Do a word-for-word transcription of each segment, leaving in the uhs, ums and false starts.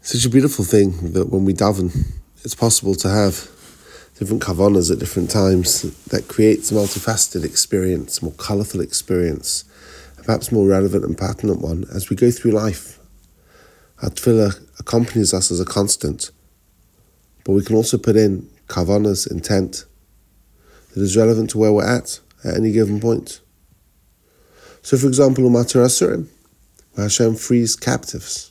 Such a beautiful thing that when we daven, it's possible to have different kavanas at different times that creates a multifaceted experience, a more colourful experience, and perhaps more relevant and pertinent one as we go through life. Our tefillah accompanies us as a constant, but we can also put in kavanas, intent, that is relevant to where we're at at any given point. So for example, Umatir Asurim, where Hashem frees captives.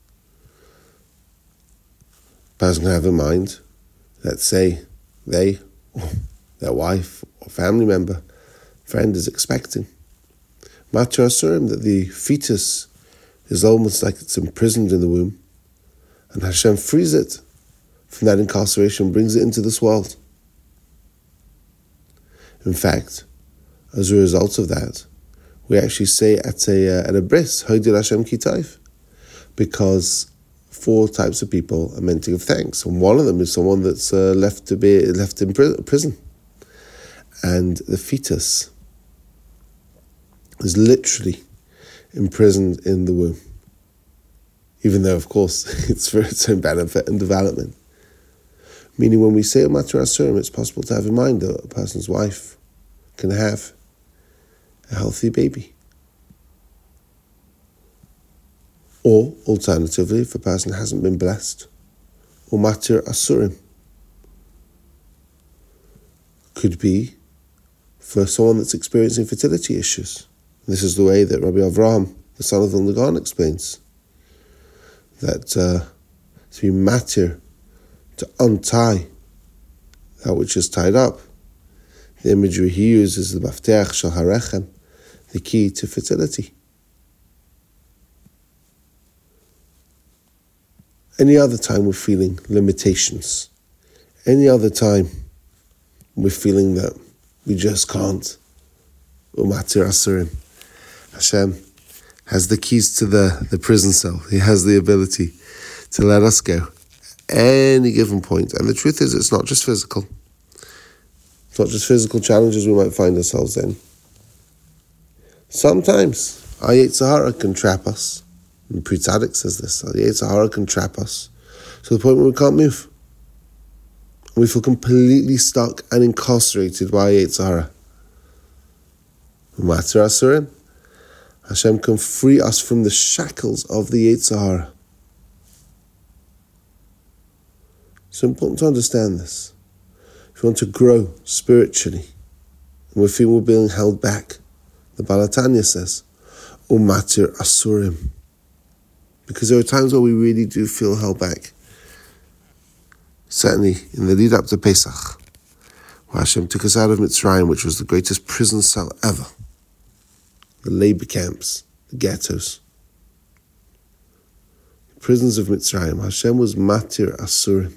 A person can have in mind, let's say they, or their wife or family member, friend is expecting. Matir Asurim, that the fetus is almost like it's imprisoned in the womb, and Hashem frees it from that incarceration, brings it into this world. In fact, as a result of that, we actually say at a uh, at a bris, Hodil Hashem Kitayv, because four types of people are meant to give thanks, and one of them is someone that's uh, left to be left in prison, and the fetus is literally imprisoned in the womb, even though, of course, it's for its own benefit and development. Meaning, when we say Umatir Asurim, it's possible to have in mind that a person's wife can have a healthy baby. Or, alternatively, if a person hasn't been blessed, Umatir Asurim could be for someone that's experiencing fertility issues. This is the way that Rabbi Avraham, the son of Vilna Gaon, explains that uh, to be matir, to untie that which is tied up. The imagery he uses is the Mafteach Shel Harechem, the key to fertility. Any other time we're feeling limitations. Any other time we're feeling that we just can't. Umatir Asurim. Hashem has the keys to the, the prison cell. He has the ability to let us go any given point. And the truth is, it's not just physical. It's not just physical challenges we might find ourselves in. Sometimes our Yetzer Hara can trap us. And Pri Tzaddik says this, our Yetzer Hara can trap us to the point where we can't move. We feel completely stuck and incarcerated by Yetzer Hara. Umatir Asurim, Hashem can free us from the shackles of the Yetzer Hara. It's important to understand this. If you want to grow spiritually, and we feel we're being held back, the Baal HaTanya says, Umatir Asurim. Because there are times where we really do feel held back. Certainly in the lead up to Pesach, where Hashem took us out of Mitzrayim, which was the greatest prison cell ever. The labor camps, the ghettos. The prisons of Mitzrayim. Hashem was Matir Asurim.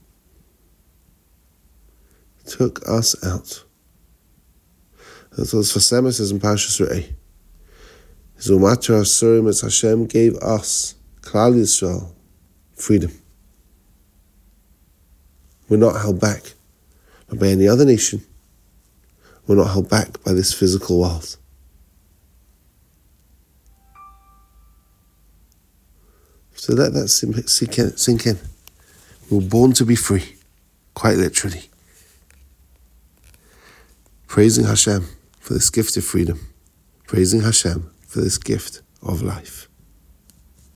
He took us out. That's what Sfasema says in Parshas Re'eh. His Umatir Asurim, as Hashem gave us, Klal Yisrael, freedom. We're not held back by any other nation. We're not held back by this physical world. So let that sink in. Sink in. We were born to be free, quite literally. Praising Hashem for this gift of freedom. Praising Hashem for this gift of life.